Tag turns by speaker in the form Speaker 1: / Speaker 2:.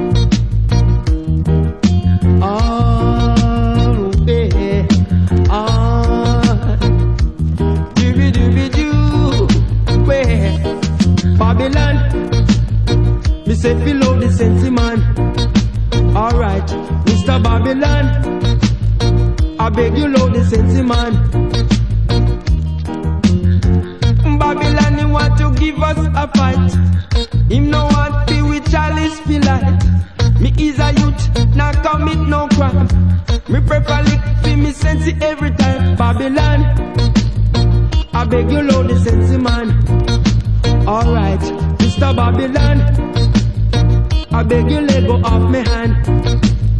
Speaker 1: Oh, yeah. Oh, dooby-dooby-doo, where Babylon, me say below the sensi man. Alright, Mr. Babylon, I beg you load the sensi man. Babylon, he want to give us a fight. Him no want be with Charlie's light. Me is a youth, not commit no crime. Me prefer lick for me sensi every time. Babylon, I beg you load the sensi man. Alright, Mr. Babylon, I beg you let go off me hand.